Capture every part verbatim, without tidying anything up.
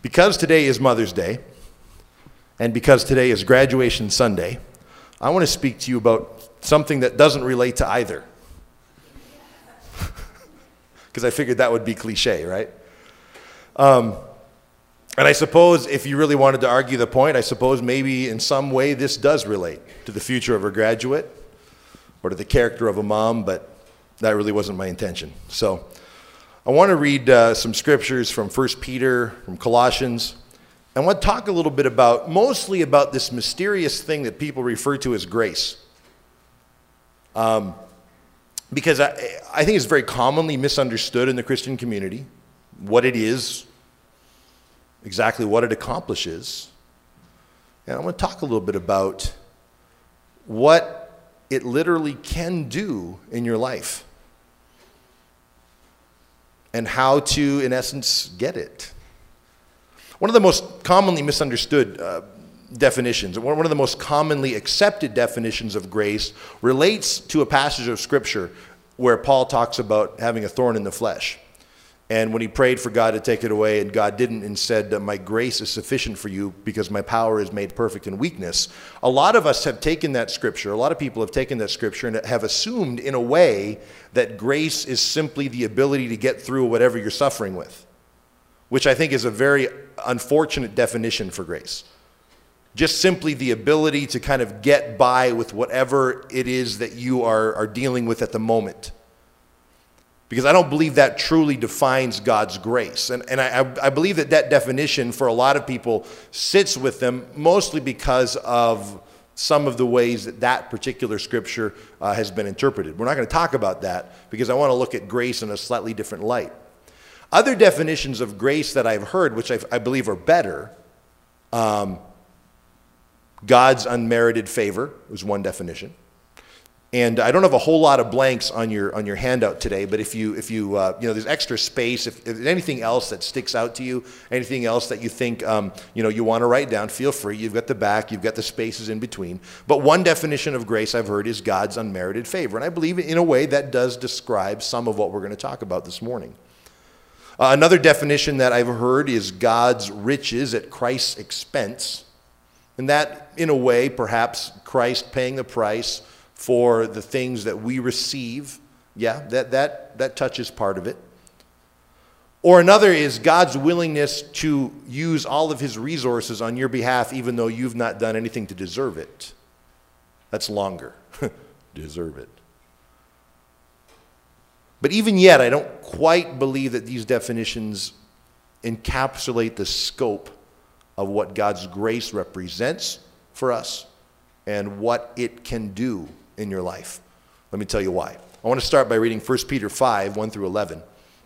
Because today is Mother's Day, and because today is graduation Sunday, I want to speak to you about something that doesn't relate to either. Because I figured that would be cliche, right? Um, and I suppose if you really wanted to argue the point, I suppose maybe in some way this does relate to the future of a graduate or to the character of a mom, but that really wasn't my intention. So I want to read uh, some scriptures from First Peter, from Colossians. I want to talk a little bit about, mostly about this mysterious thing that people refer to as grace. Um, because I, I think it's very commonly misunderstood in the Christian community, what it is, exactly what it accomplishes. And I want to talk a little bit about what it literally can do in your life, and how to, in essence, get it. One of the most commonly misunderstood uh, definitions, one of the most commonly accepted definitions of grace relates to a passage of Scripture where Paul talks about having a thorn in the flesh. And when he prayed for God to take it away, and God didn't, and said, my grace is sufficient for you because my power is made perfect in weakness. A lot of us have taken that scripture, a lot of people have taken that scripture and have assumed in a way that grace is simply the ability to get through whatever you're suffering with, which I think is a very unfortunate definition for grace. Just simply the ability to kind of get by with whatever it is that you are, are dealing with at the moment. Because I don't believe that truly defines God's grace. And, and I, I believe that that definition for a lot of people sits with them mostly because of some of the ways that that particular scripture uh, has been interpreted. We're not going to talk about that because I want to look at grace in a slightly different light. Other definitions of grace that I've heard, which I've, I believe are better, um, God's unmerited favor was one definition. And I don't have a whole lot of blanks on your on your handout today, but if you if you uh, you know there's extra space. If, if there's anything else that sticks out to you, anything else that you think um, you know you want to write down, feel free. You've got the back, you've got the spaces in between. But one definition of grace I've heard is God's unmerited favor, and I believe in a way that does describe some of what we're going to talk about this morning. Uh, another definition that I've heard is God's riches at Christ's expense, and that in a way perhaps Christ paying the price for the things that we receive. Yeah, that, that, that touches part of it. Or another is God's willingness to use all of his resources on your behalf even though you've not done anything to deserve it. That's longer. Deserve it. But even yet, I don't quite believe that these definitions encapsulate the scope of what God's grace represents for us and what it can do in your life. Let me tell you why. I want to start by reading First Peter five, one through eleven.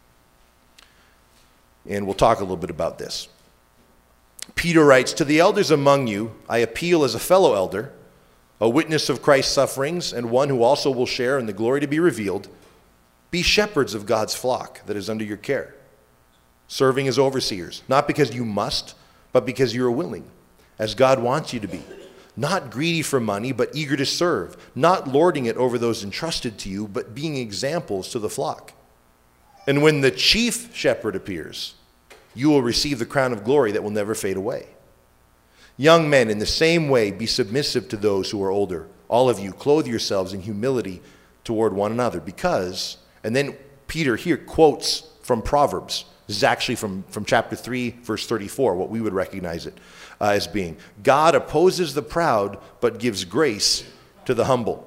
And we'll talk a little bit about this. Peter writes, "To the elders among you, I appeal as a fellow elder, a witness of Christ's sufferings, and one who also will share in the glory to be revealed. Be shepherds of God's flock that is under your care, serving as overseers, not because you must, but because you are willing, as God wants you to be. Not greedy for money, but eager to serve, not lording it over those entrusted to you, but being examples to the flock. And when the chief shepherd appears, you will receive the crown of glory that will never fade away. Young men, in the same way, be submissive to those who are older. All of you, clothe yourselves in humility toward one another, because," and then Peter here quotes from Proverbs. This is actually from, from chapter three, verse thirty-four, what we would recognize it uh, as being. "God opposes the proud, but gives grace to the humble.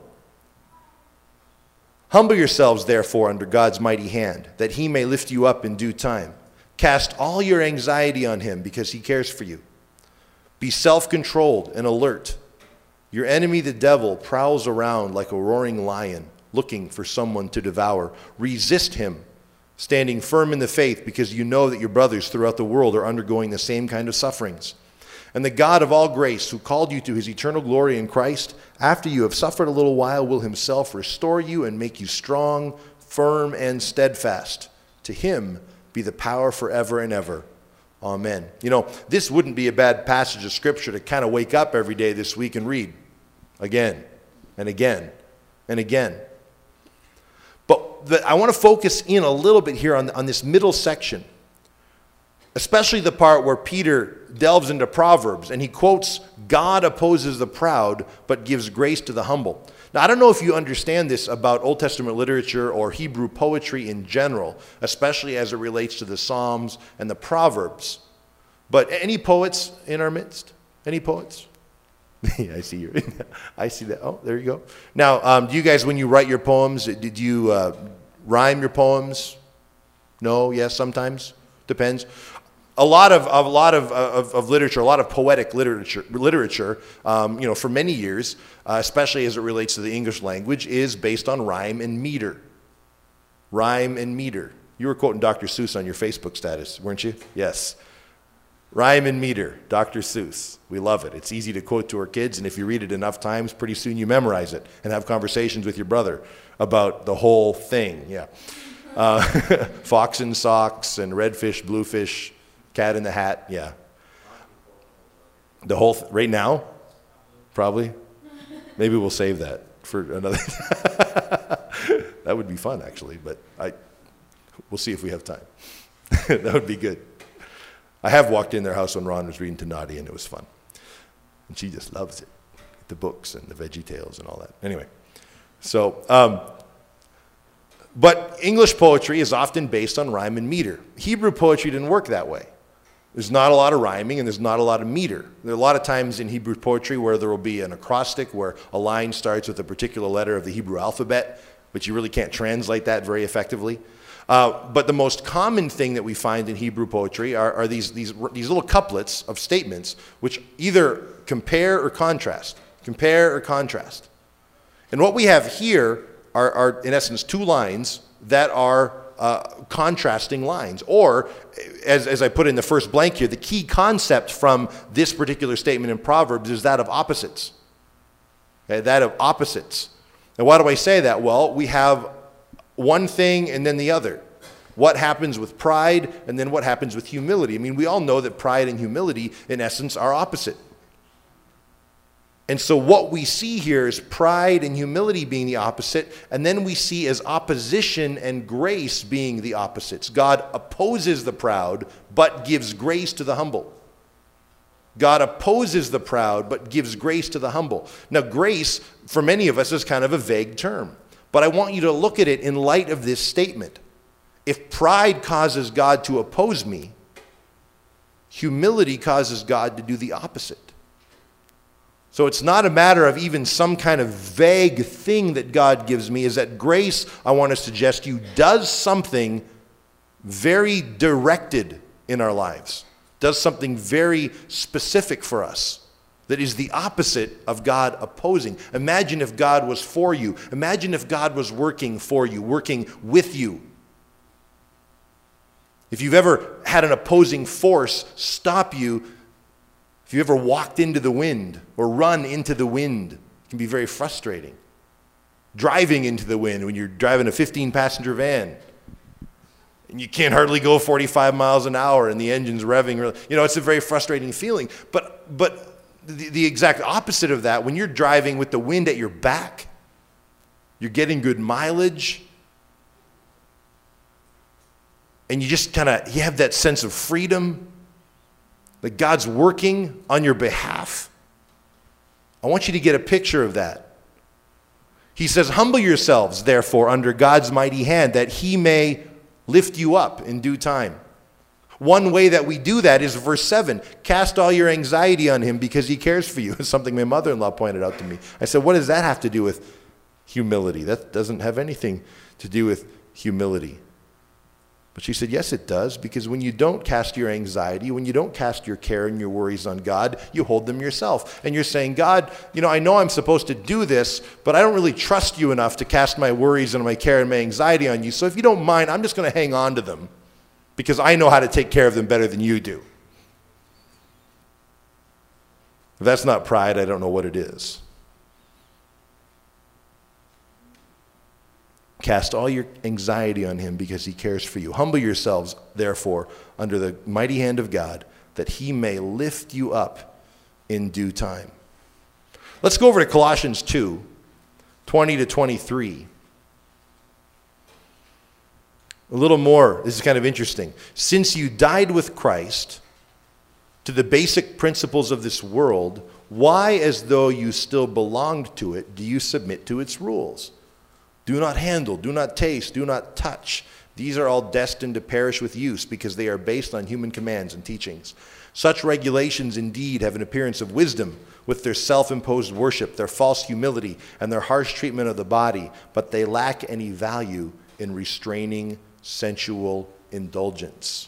Humble yourselves, therefore, under God's mighty hand, that he may lift you up in due time. Cast all your anxiety on him, because he cares for you. Be self-controlled and alert. Your enemy, the devil, prowls around like a roaring lion, looking for someone to devour. Resist him, standing firm in the faith, because you know that your brothers throughout the world are undergoing the same kind of sufferings. And the God of all grace, who called you to his eternal glory in Christ, after you have suffered a little while, will himself restore you and make you strong, firm, and steadfast. To him be the power forever and ever. Amen." You know, this wouldn't be a bad passage of Scripture to kind of wake up every day this week and read again and again and again. But the, I want to focus in a little bit here on, on this middle section especially the part where Peter delves into Proverbs and he quotes, God opposes the proud, but gives grace to the humble. Now, I don't know if you understand this about Old Testament literature or Hebrew poetry in general, especially as it relates to the Psalms and the Proverbs. But any poets in our midst? Any poets? I see you. I see that. Oh, there you go. Now, um, do you guys, when you write your poems, did you uh, rhyme your poems? No? Yes, sometimes? Depends. A lot of a lot of, of, of literature, a lot of poetic literature, literature, um, you know, for many years, uh, especially as it relates to the English language, is based on rhyme and meter. Rhyme and meter. You were quoting Doctor Seuss on your Facebook status, weren't you? Yes. Rhyme and meter, Doctor Seuss. We love it. It's easy to quote to our kids, and if you read it enough times, pretty soon you memorize it and have conversations with your brother about the whole thing. Yeah. Uh, fox and socks and red fish, blue fish. Cat in the Hat, yeah. The whole, th- right now? Probably? Maybe we'll save that for another. That would be fun, actually, but I, we'll see if we have time. That would be good. I have walked in their house when Ron was reading to Nadia, and it was fun. And she just loves it. The books and the Veggie Tales and all that. Anyway, so, um, but English poetry is often based on rhyme and meter. Hebrew poetry didn't work that way. There's not a lot of rhyming and there's not a lot of meter. There are a lot of times in Hebrew poetry where there will be an acrostic where a line starts with a particular letter of the Hebrew alphabet, but you really can't translate that very effectively. Uh, but the most common thing that we find in Hebrew poetry are, are these, these, these little couplets of statements which either compare or contrast. Compare or contrast. And what we have here are, are in essence, two lines that are uh, contrasting lines. Or, as, as I put in the first blank here, the key concept from this particular statement in Proverbs is that of opposites. Okay, that of opposites. And why do I say that? Well, we have one thing and then the other. What happens with pride and then what happens with humility? I mean, we all know that pride and humility, in essence, are opposite. And so what we see here is pride and humility being the opposite, and then we see as opposition and grace being the opposites. God opposes the proud, but gives grace to the humble. God opposes the proud, but gives grace to the humble. Now, grace, for many of us, is kind of a vague term. But I want you to look at it in light of this statement. If pride causes God to oppose me, humility causes God to do the opposite. So it's not a matter of even some kind of vague thing that God gives me. Is that grace, I want to suggest to you, does something very directed in our lives. Does something very specific for us. That is the opposite of God opposing. Imagine if God was for you. Imagine if God was working for you, working with you. If you've ever had an opposing force stop you, if you ever walked into the wind or run into the wind, it can be very frustrating. Driving into the wind when you're driving a fifteen-passenger van and you can't hardly go forty-five miles an hour and the engine's revving. You know, it's a very frustrating feeling. But, but the, the exact opposite of that, when you're driving with the wind at your back, you're getting good mileage, and you just kind of, you have that sense of freedom, that God's working on your behalf. I want you to get a picture of that. He says, humble yourselves, therefore, under God's mighty hand, that he may lift you up in due time. One way that we do that is verse seven, cast all your anxiety on him because he cares for you. It's something my mother-in-law pointed out to me. I said, what does that have to do with humility? That doesn't have anything to do with humility. But she said, yes, it does, because when you don't cast your anxiety, when you don't cast your care and your worries on God, you hold them yourself. And you're saying, God, you know, I know I'm supposed to do this, but I don't really trust you enough to cast my worries and my care and my anxiety on you. So if you don't mind, I'm just going to hang on to them because I know how to take care of them better than you do. If that's not pride, I don't know what it is. Cast all your anxiety on him because he cares for you. Humble yourselves, therefore, under the mighty hand of God, that he may lift you up in due time. Let's go over to Colossians two, twenty to twenty-three. A little more. This is kind of interesting. Since you died with Christ to the basic principles of this world, why, as though you still belonged to it, do you submit to its rules? Do not handle, do not taste, do not touch. These are all destined to perish with use because they are based on human commands and teachings. Such regulations indeed have an appearance of wisdom with their self-imposed worship, their false humility, and their harsh treatment of the body, but they lack any value in restraining sensual indulgence.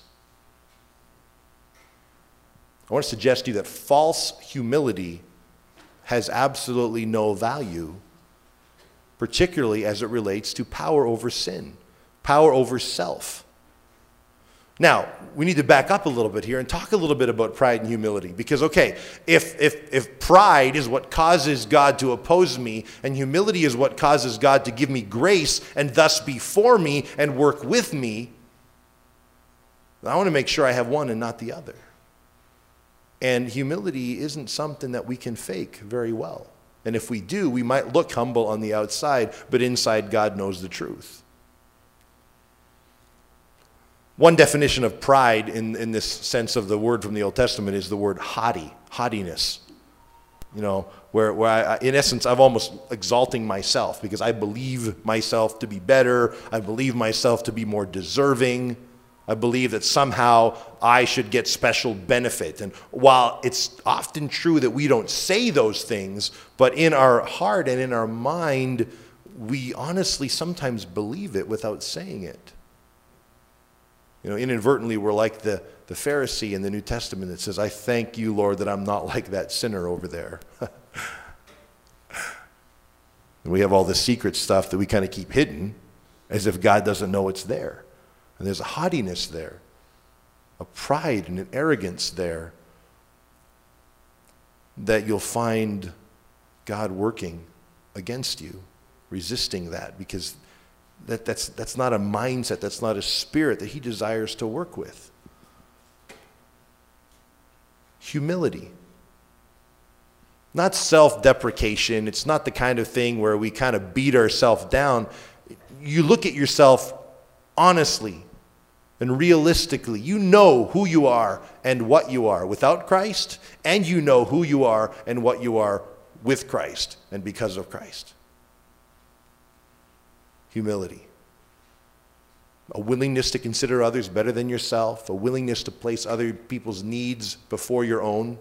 I want to suggest to you that false humility has absolutely no value, particularly as it relates to power over sin, power over self. Now, we need to back up a little bit here and talk a little bit about pride and humility. Because, okay, if, if, if pride is what causes God to oppose me, and humility is what causes God to give me grace and thus be for me and work with me, I want to make sure I have one and not the other. And humility isn't something that we can fake very well. And if we do, we might look humble on the outside, but inside God knows the truth. One definition of pride in, in this sense of the word from the Old Testament is the word haughty, haughtiness. You know, where, where I, in essence, I'm almost exalting myself because I believe myself to be better. I believe myself to be more deserving. I believe that somehow I should get special benefit. And while it's often true that we don't say those things, but in our heart and in our mind, we honestly sometimes believe it without saying it. You know, inadvertently, we're like the, the Pharisee in the New Testament that says, I thank you, Lord, that I'm not like that sinner over there. And we have all the secret stuff that we kind of keep hidden as if God doesn't know it's there. And there's a haughtiness there, a pride and an arrogance there that you'll find God working against you, resisting that, because that, that's, that's not a mindset, that's not a spirit that he desires to work with. Humility. Not self-deprecation. It's not the kind of thing where we kind of beat ourselves down. You look at yourself honestly and realistically. You know who you are and what you are without Christ, and you know who you are and what you are with Christ and because of Christ. Humility. A willingness to consider others better than yourself, a willingness to place other people's needs before your own.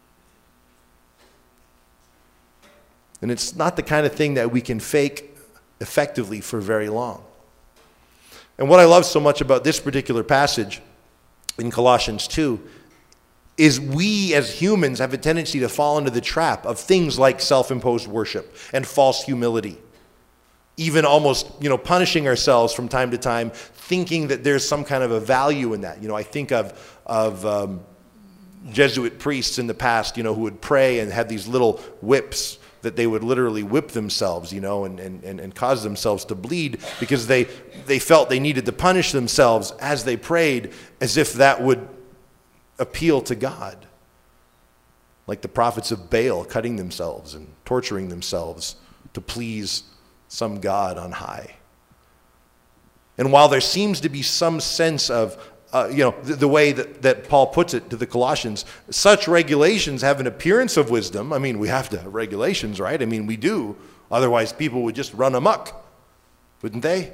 And it's not the kind of thing that we can fake effectively for very long. And what I love so much about this particular passage in Colossians two is we as humans have a tendency to fall into the trap of things like self-imposed worship and false humility. Even almost, you know, punishing ourselves from time to time, thinking that there's some kind of a value in that. You know, I think of, of um, Jesuit priests in the past, you know, who would pray and have these little whips that they would literally whip themselves, you know, and, and, and cause themselves to bleed because they, they felt they needed to punish themselves as they prayed, as if that would appeal to God. Like the prophets of Baal cutting themselves and torturing themselves to please some God on high. And while there seems to be some sense of, uh, you know, the, the way that, that Paul puts it to the Colossians, such regulations have an appearance of wisdom. I mean, we have to have regulations, right? I mean, we do. Otherwise, people would just run amok, wouldn't they?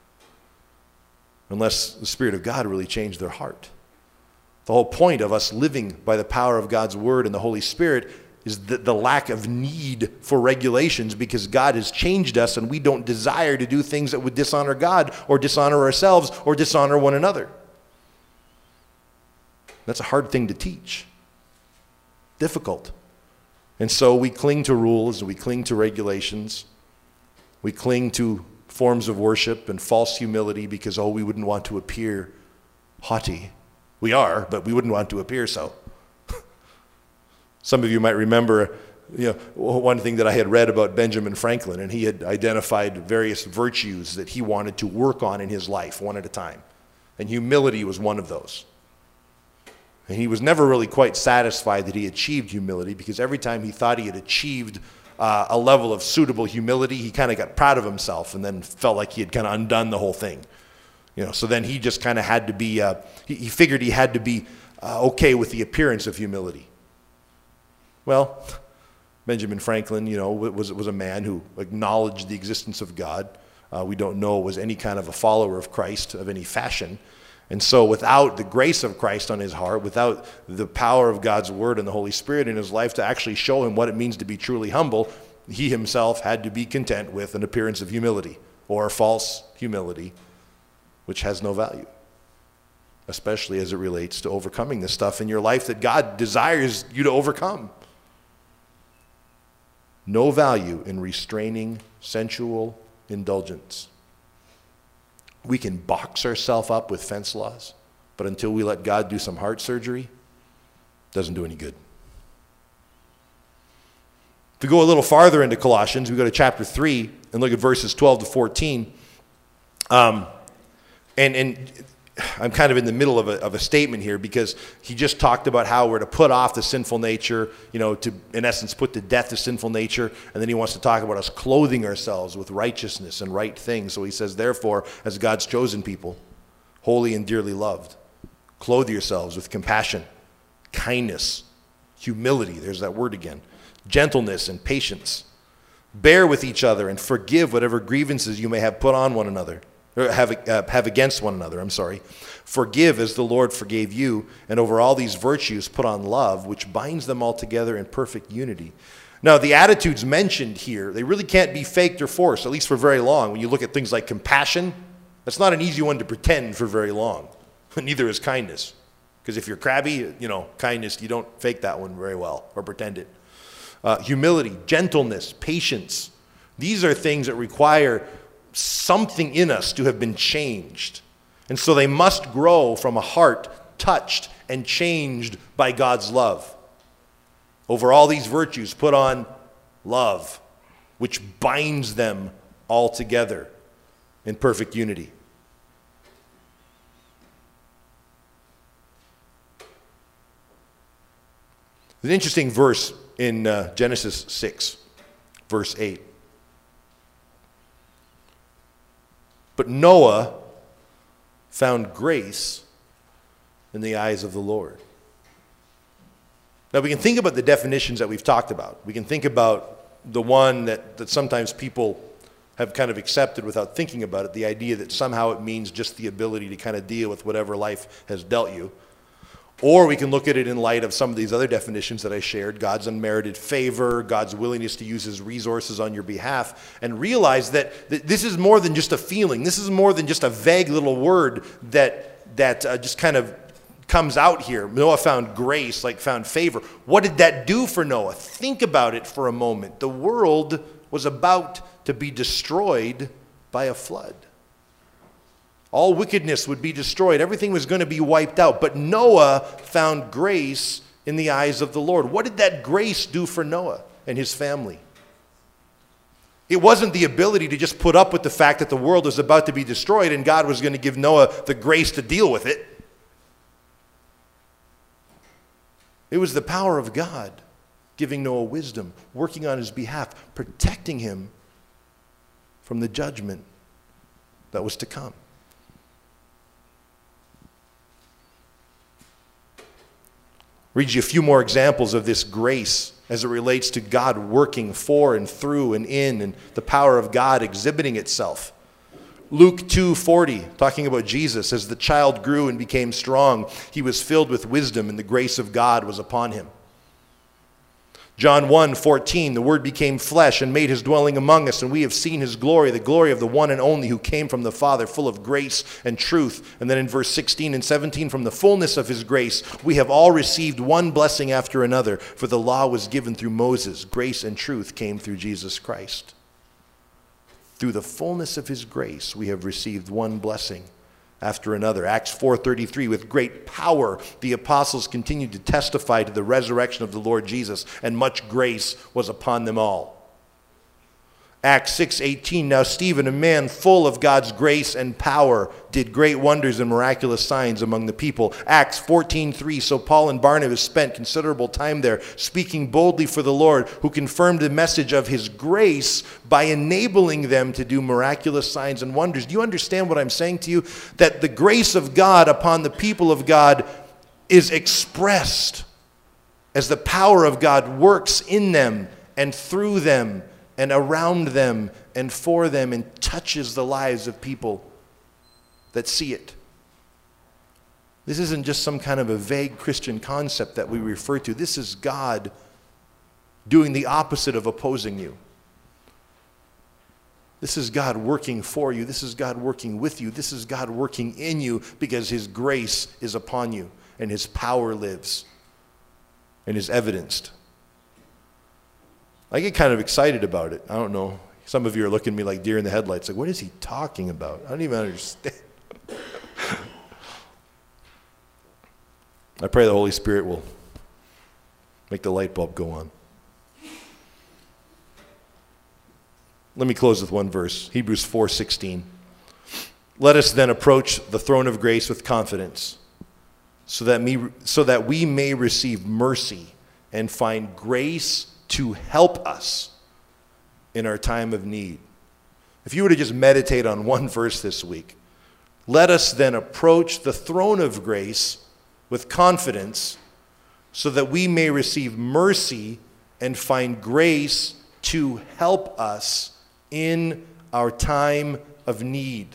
Unless the Spirit of God really changed their heart. The whole point of us living by the power of God's Word and the Holy Spirit is the, the lack of need for regulations, because God has changed us and we don't desire to do things that would dishonor God or dishonor ourselves or dishonor one another. That's a hard thing to teach. Difficult. And so we cling to rules, we cling to regulations, we cling to forms of worship and false humility because, oh, we wouldn't want to appear haughty. We are, but we wouldn't want to appear so. Some of you might remember, you know, one thing that I had read about Benjamin Franklin, and he had identified various virtues that he wanted to work on in his life one at a time. And humility was one of those. And he was never really quite satisfied that he achieved humility, because every time he thought he had achieved uh, a level of suitable humility, he kind of got proud of himself and then felt like he had kind of undone the whole thing. You know, so then he just kind of had to be, uh, he, he figured he had to be uh, okay with the appearance of humility. Well, Benjamin Franklin, you know, was, was a man who acknowledged the existence of God. Uh, we don't know was any kind of a follower of Christ of any fashion. And so without the grace of Christ on his heart, without the power of God's word and the Holy Spirit in his life to actually show him what it means to be truly humble, he himself had to be content with an appearance of humility or false humility, which has no value, especially as it relates to overcoming the stuff in your life that God desires you to overcome. No value in restraining sensual indulgence. We can box ourselves up with fence laws, but until we let God do some heart surgery, it doesn't do any good. If we go a little farther into Colossians, we go to chapter three and look at verses twelve to fourteen. Um, and, and I'm kind of in the middle of a, of a statement here because he just talked about how we're to put off the sinful nature, you know, to, in essence, put to death the sinful nature. And then he wants to talk about us clothing ourselves with righteousness and right things. So he says, therefore, as God's chosen people, holy and dearly loved, clothe yourselves with compassion, kindness, humility, there's that word again, gentleness and patience. Bear with each other and forgive whatever grievances you may have put on one another. Or have, uh, have against one another, I'm sorry. Forgive as the Lord forgave you, and over all these virtues put on love, which binds them all together in perfect unity. Now, the attitudes mentioned here, they really can't be faked or forced, at least for very long. When you look at things like compassion, that's not an easy one to pretend for very long. Neither is kindness. Because if you're crabby, you know, kindness, you don't fake that one very well or pretend it. Uh, humility, gentleness, patience. These are things that require something in us to have been changed. And so they must grow from a heart touched and changed by God's love. Over all these virtues, put on love, which binds them all together in perfect unity. There's an interesting verse in uh, Genesis six, verse eight. But Noah found grace in the eyes of the Lord. Now we can think about the definitions that we've talked about. We can think about the one that, that sometimes people have kind of accepted without thinking about it, the idea that somehow it means just the ability to kind of deal with whatever life has dealt you. Or we can look at it in light of some of these other definitions that I shared, God's unmerited favor, God's willingness to use his resources on your behalf, and realize that, that this is more than just a feeling. This is more than just a vague little word that, that uh, just kind of comes out here. Noah found grace, like found favor. What did that do for Noah? Think about it for a moment. The world was about to be destroyed by a flood. All wickedness would be destroyed. Everything was going to be wiped out. But Noah found grace in the eyes of the Lord. What did that grace do for Noah and his family? It wasn't the ability to just put up with the fact that the world was about to be destroyed and God was going to give Noah the grace to deal with it. It was the power of God giving Noah wisdom, working on his behalf, protecting him from the judgment that was to come. Read you a few more examples of this grace as it relates to God working for and through and in, and the power of God exhibiting itself. Luke two forty, talking about Jesus, as the child grew and became strong, he was filled with wisdom and the grace of God was upon him. John one fourteen, the Word became flesh and made his dwelling among us, and we have seen his glory, the glory of the one and only who came from the Father, full of grace and truth. And then in verse sixteen and seventeen, from the fullness of his grace, we have all received one blessing after another, for the law was given through Moses. Grace and truth came through Jesus Christ. Through the fullness of his grace, we have received one blessing after another. Acts four thirty-three, with great power the apostles continued to testify to the resurrection of the Lord Jesus, and much grace was upon them all. Acts six eighteen, now Stephen, a man full of God's grace and power, did great wonders and miraculous signs among the people. Acts fourteen three, so Paul and Barnabas spent considerable time there, speaking boldly for the Lord, who confirmed the message of his grace by enabling them to do miraculous signs and wonders. Do you understand what I'm saying to you? That the grace of God upon the people of God is expressed as the power of God works in them and through them and around them and for them and touches the lives of people that see it. This isn't just some kind of a vague Christian concept that we refer to. This is God doing the opposite of opposing you. This is God working for you. This is God working with you. This is God working in you because his grace is upon you and his power lives and is evidenced. I get kind of excited about it. I don't know. Some of you are looking at me like deer in the headlights. Like, what is he talking about? I don't even understand. I pray the Holy Spirit will make the light bulb go on. Let me close with one verse. Hebrews four sixteen. Let us then approach the throne of grace with confidence, so that, me, so that we may receive mercy and find grace to help us in our time of need. If you were to just meditate on one verse this week, let us then approach the throne of grace with confidence so that we may receive mercy and find grace to help us in our time of need.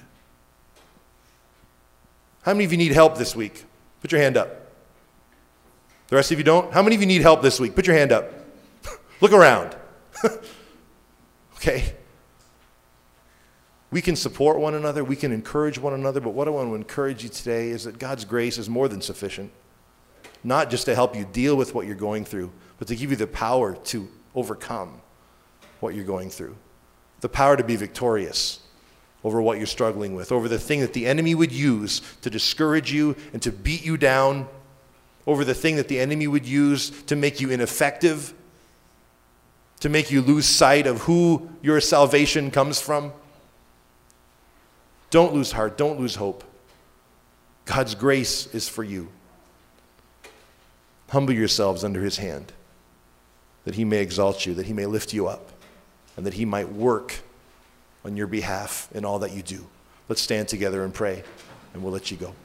How many of you need help this week? Put your hand up. The rest of you don't? How many of you need help this week? Put your hand up. Look around. Okay? We can support one another. We can encourage one another. But what I want to encourage you today is that God's grace is more than sufficient. Not just to help you deal with what you're going through, but to give you the power to overcome what you're going through. The power to be victorious over what you're struggling with, over the thing that the enemy would use to discourage you and to beat you down, over the thing that the enemy would use to make you ineffective, to make you lose sight of who your salvation comes from. Don't lose heart. Don't lose hope. God's grace is for you. Humble yourselves under his hand, that he may exalt you, that he may lift you up, and that he might work on your behalf in all that you do. Let's stand together and pray, and we'll let you go.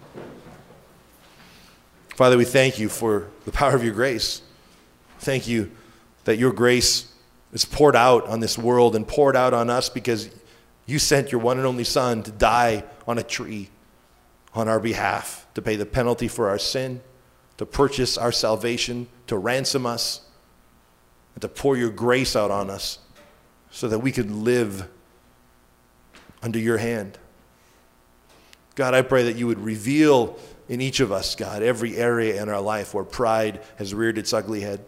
Father, we thank you for the power of your grace. Thank you that your grace is poured out on this world and poured out on us because you sent your one and only Son to die on a tree on our behalf, to pay the penalty for our sin, to purchase our salvation, to ransom us, and to pour your grace out on us so that we could live under your hand. God, I pray that you would reveal in each of us, God, every area in our life where pride has reared its ugly head.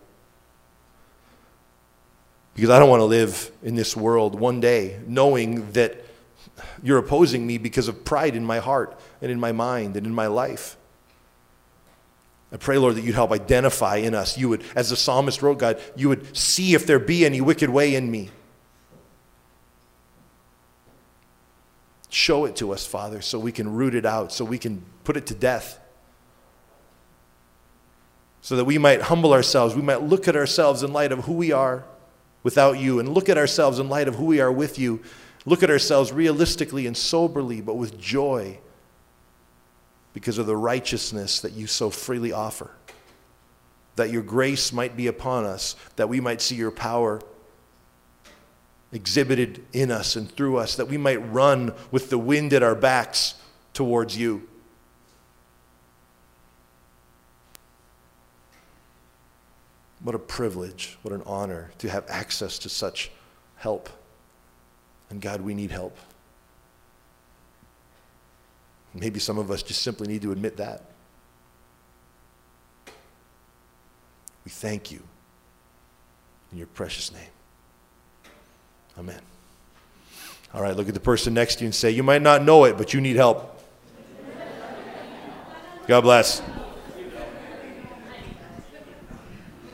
Because I don't want to live in this world one day knowing that you're opposing me because of pride in my heart and in my mind and in my life. I pray, Lord, that you'd help identify in us. You would, as the psalmist wrote, God, you would see if there be any wicked way in me. Show it to us, Father, so we can root it out, so we can put it to death. So that we might humble ourselves, we might look at ourselves in light of who we are without you, and look at ourselves in light of who we are with you. Look at ourselves realistically and soberly, but with joy because of the righteousness that you so freely offer. That your grace might be upon us, that we might see your power exhibited in us and through us, that we might run with the wind at our backs towards you. What a privilege, what an honor to have access to such help. And God, we need help. Maybe some of us just simply need to admit that. We thank you in your precious name. Amen. All right, look at the person next to you and say, you might not know it, but you need help. God bless.